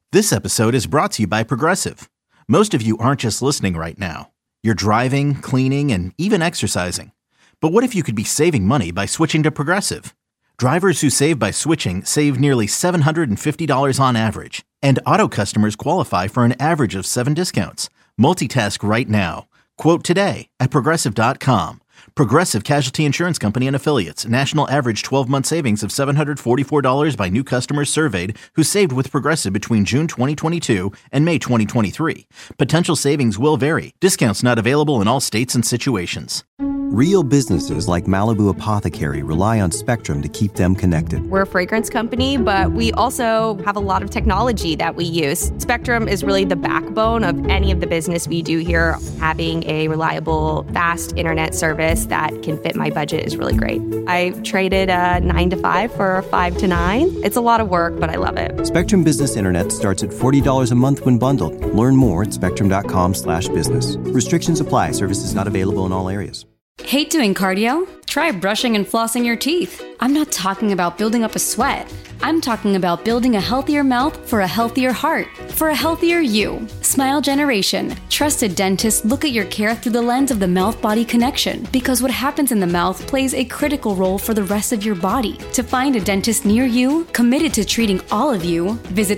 This episode is brought to you by Progressive. Most of you aren't just listening right now. You're driving, cleaning, and even exercising. But what if you could be saving money by switching to Progressive? Drivers who save by switching save nearly $750 on average. And auto customers qualify for an average of 7 discounts. Multitask right now. Quote today at Progressive.com. Progressive Casualty Insurance Company and Affiliates. National average 12-month savings of $744 by new customers surveyed who saved with Progressive between June 2022 and May 2023. Potential savings will vary. Discounts not available in all states and situations. Real businesses like Malibu Apothecary rely on Spectrum to keep them connected. We're a fragrance company, but we also have a lot of technology that we use. Spectrum is really the backbone of any of the business we do here. Having a reliable, fast internet service that can fit my budget is really great. I traded a 9 to 5 for a 5 to 9. It's a lot of work, but I love it. Spectrum Business Internet starts at $40 a month when bundled. Learn more at spectrum.com/business. Restrictions apply. Services not available in all areas. Hate doing cardio? Try brushing and flossing your teeth. I'm not talking about building up a sweat. I'm talking about building a healthier mouth for a healthier heart, for a healthier you. Smile Generation. Trusted dentists look at your care through the lens of the mouth-body connection because what happens in the mouth plays a critical role for the rest of your body. To find a dentist near you, committed to treating all of you, visit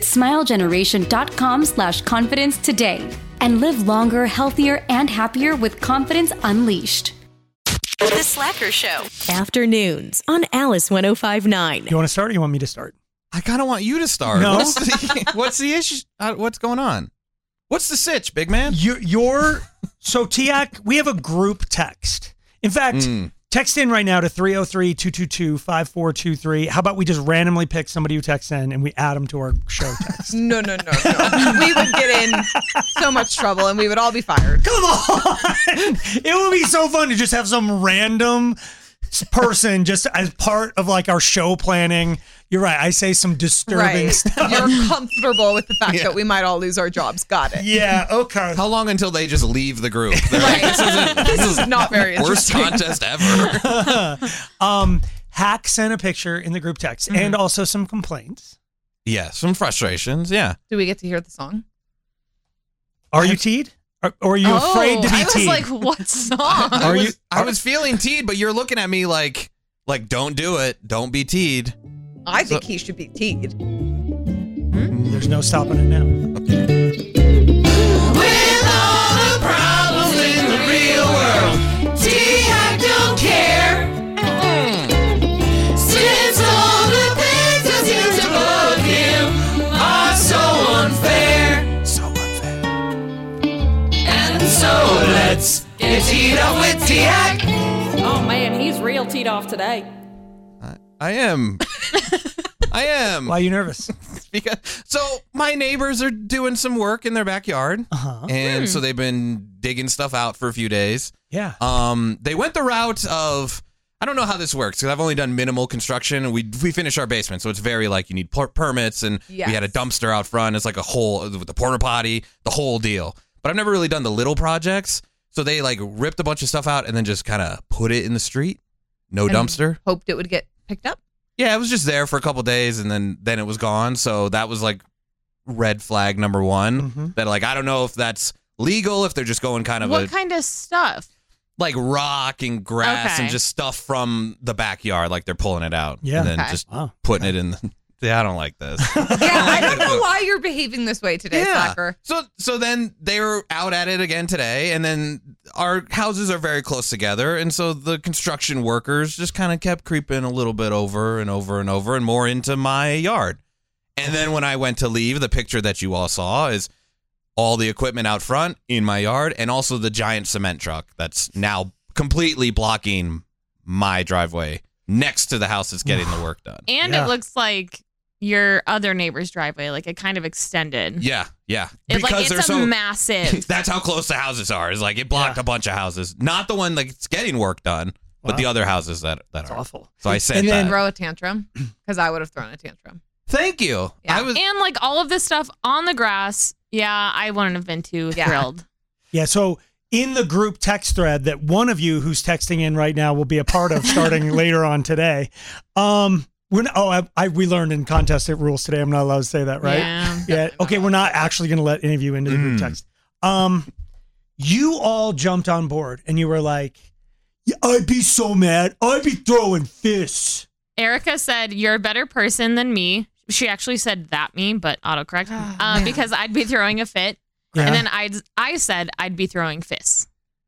smilegeneration.com/confidence today and live longer, healthier, and happier with confidence unleashed. The Slacker Show. Afternoons on Alice 105.9. You want to start or you want me to start? I kind of want you to start. No. What's the issue? What's going on? What's the sitch, big man? So TIAC, we have a group text. In fact, text in right now to 303-222-5423. How about we just randomly pick somebody who texts in and we add them to our show text? No. We would get in so much trouble and we would all be fired. Come on! It would be so fun to just have some random person just as part of like our show planning. You're right. I say some disturbing stuff. You're comfortable with the fact that we might all lose our jobs. Got it. Yeah. Okay. How long until they just leave the group? Right. This is not very interesting. Worst contest ever. Hack sent a picture in the group text and also some complaints. Yeah, some frustrations. Yeah. Do we get to hear the song? Are you teed? Or are you afraid to be teed? I was like, what song? I was feeling teed, but you're looking at me like don't do it. Don't be teed. I think he should be teed. There's no stopping it now. With all the problems in the real world, TIAC don't care. Since all the things that seem to bug him are so unfair. So unfair. And so let's get teed up with TIAC. Oh man, he's real teed off today. I am. Why are you nervous? So my neighbors are doing some work in their backyard, and so they've been digging stuff out for a few days. Yeah. They went the route of, I don't know how this works because I've only done minimal construction. We finished our basement, so it's very like you need permits, and we had a dumpster out front. It's like a whole with the porta potty, the whole deal. But I've never really done the little projects, so they like ripped a bunch of stuff out and then just kind of put it in the street. No dumpster. Hoped it would get picked up. Yeah, it was just there for a couple days and then it was gone. So that was like red flag number one. That like I don't know if that's legal, if they're just going kind of what kind of stuff? Like rock and grass and just stuff from the backyard, like they're pulling it out. Yeah. And then just putting it in yeah, I don't like this. I don't know why you're behaving this way today, Slacker. So then they were out at it again today, and then our houses are very close together, and so the construction workers just kind of kept creeping a little bit over and over and over and more into my yard. And then when I went to leave, the picture that you all saw is all the equipment out front in my yard and also the giant cement truck that's now completely blocking my driveway next to the house that's getting the work done. And it looks like your other neighbor's driveway, like it kind of extended. Yeah. It's massive. That's how close the houses are. Is like it blocked a bunch of houses. Not the one that's getting work done, but the other houses that are. Awful. So I said that. Throw a tantrum because I would have thrown a tantrum. Thank you. Yeah. And like all of this stuff on the grass. Yeah, I wouldn't have been too thrilled. Yeah. So in the group text thread that one of you who's texting in right now will be a part of starting later on today. We learned in contest rules today. I'm not allowed to say that, right? Yeah. Okay, we're not actually going to let any of you into the group text. You all jumped on board and you were like, I'd be so mad. I'd be throwing fists. Erica said, you're a better person than me. She actually said that me, but autocorrect. Because I'd be throwing a fit. Yeah. And then I said I'd be throwing fists.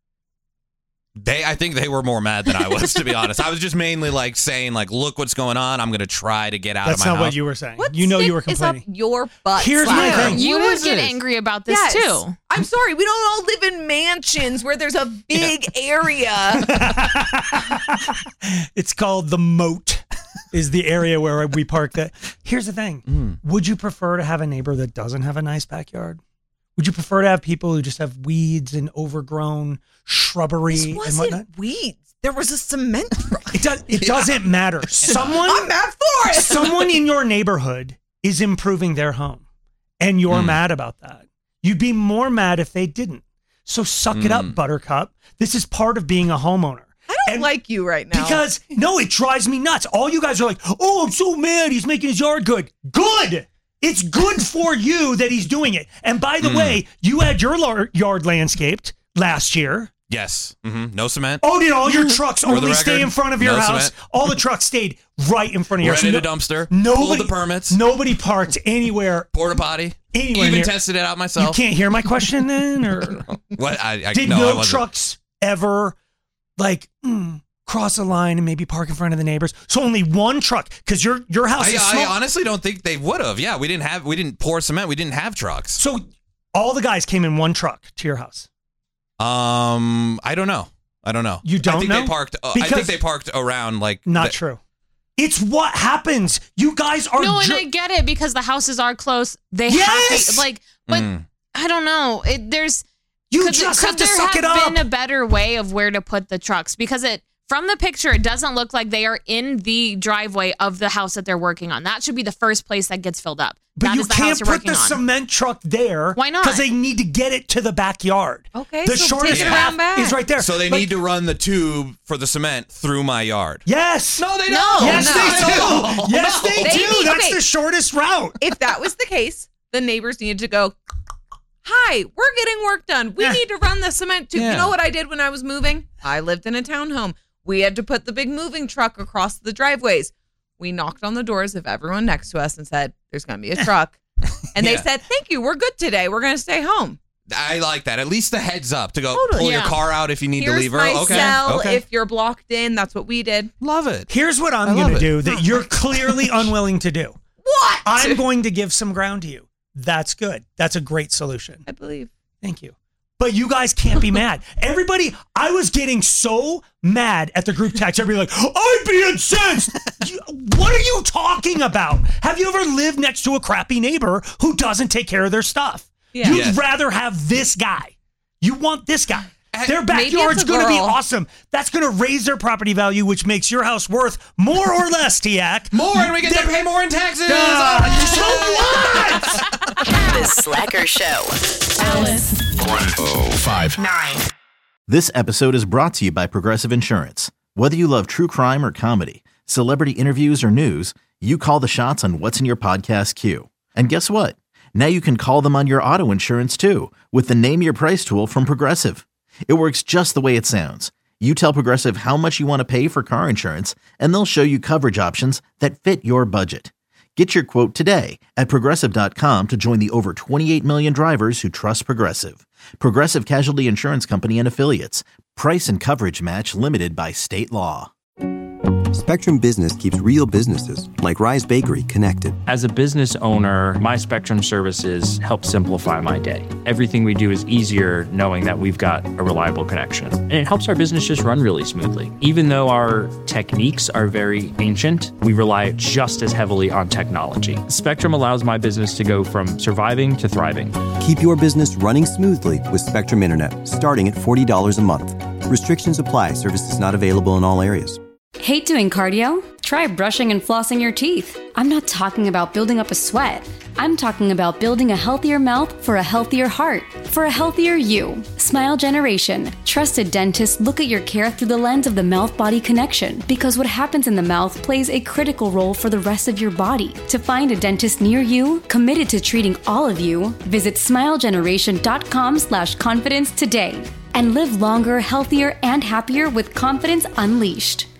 I think they were more mad than I was, to be honest. I was just mainly like saying, like, look what's going on. I'm going to try to get out of my house. That's not what you were saying. You were complaining. Is up your butt. Here's my thing. You would get angry about this too. I'm sorry. We don't all live in mansions where there's a big area. It's called the moat. Is the area where we park that. Here's the thing. Would you prefer to have a neighbor that doesn't have a nice backyard? Would you prefer to have people who just have weeds and overgrown shrubbery and whatnot? This wasn't weeds. There was a cement truck. It doesn't matter. I'm mad for it. Someone in your neighborhood is improving their home, and you're mad about that. You'd be more mad if they didn't. So suck it up, Buttercup. This is part of being a homeowner. I don't like you right now. Because, no, it drives me nuts. All you guys are like, oh, I'm so mad he's making his yard good. Good! It's good for you that he's doing it. And by the way, you had your yard landscaped last year. Yes. No cement. Oh, did all your trucks only stay in front of your house? Cement. All the trucks stayed right in front of your house. Rented a dumpster. Pulled the permits. Nobody parked anywhere. Porta potty. Anywhere Even tested it out myself. You can't hear my question then? Or what? Did no trucks ever cross a line and maybe park in front of the neighbors? So only one truck, because your house is small. I honestly don't think they would have. Yeah, we didn't pour cement. We didn't have trucks. So all the guys came in one truck to your house. I don't know. You don't know? I think they parked around Not true. It's what happens. You guys are. No, and I get it because the houses are close. They have to but I don't know. You just have to suck it up. Could there have been a better way of where to put the trucks? Because from the picture, it doesn't look like they are in the driveway of the house that they're working on. That should be the first place that gets filled up. But you can't put the cement truck there. Why not? Because they need to get it to the backyard. Okay, the shortest path is right there. So they need to run the tube for the cement through my yard. Yes. No, they don't. No, yes, they do. Yes, they do. That's the shortest route. If that was the case, the neighbors needed to go, hi, we're getting work done. We need to run the cement tube. You know what I did when I was moving? I lived in a townhome. We had to put the big moving truck across the driveways. We knocked on the doors of everyone next to us and said, there's going to be a truck. And they said, thank you. We're good today. We're going to stay home. I like that. At least the heads up to go pull your car out if you need to leave her. Here's my cell. If you're blocked in, that's what we did. Love it. Here's what I'm going to do that you're clearly unwilling to do. What? I'm going to give some ground to you. That's good. That's a great solution. I believe. Thank you. But you guys can't be mad. Everybody, I was getting so mad at the group text. Everybody I'd be incensed. What are you talking about? Have you ever lived next to a crappy neighbor who doesn't take care of their stuff? Yeah. You'd rather have this guy. You want this guy. Their backyard's going to be awesome. That's going to raise their property value, which makes your house worth more or less, Tiak. More, and we get to pay more in taxes. So what? The Slacker Show. Alice. 1059. This episode is brought to you by Progressive Insurance. Whether you love true crime or comedy, celebrity interviews or news, you call the shots on what's in your podcast queue. And guess what? Now you can call them on your auto insurance too with the Name Your Price tool from Progressive. It works just the way it sounds. You tell Progressive how much you want to pay for car insurance, and they'll show you coverage options that fit your budget. Get your quote today at Progressive.com to join the over 28 million drivers who trust Progressive. Progressive Casualty Insurance Company and Affiliates. Price and coverage match limited by state law. Spectrum Business keeps real businesses, like Rise Bakery, connected. As a business owner, my Spectrum services help simplify my day. Everything we do is easier knowing that we've got a reliable connection. And it helps our business just run really smoothly. Even though our techniques are very ancient, we rely just as heavily on technology. Spectrum allows my business to go from surviving to thriving. Keep your business running smoothly with Spectrum Internet, starting at $40 a month. Restrictions apply. Services not available in all areas. Hate doing cardio? try brushing and flossing your teeth. I'm not talking about building up a sweat. I'm talking about building a healthier mouth for a healthier heart, for a healthier you. Smile Generation. Trusted dentists look at your care through the lens of the mouth-body connection, because what happens in the mouth plays a critical role for the rest of your body. To find a dentist near you, committed to treating all of you, visit smilegeneration.com/confidence today and live longer, healthier, and happier with confidence unleashed.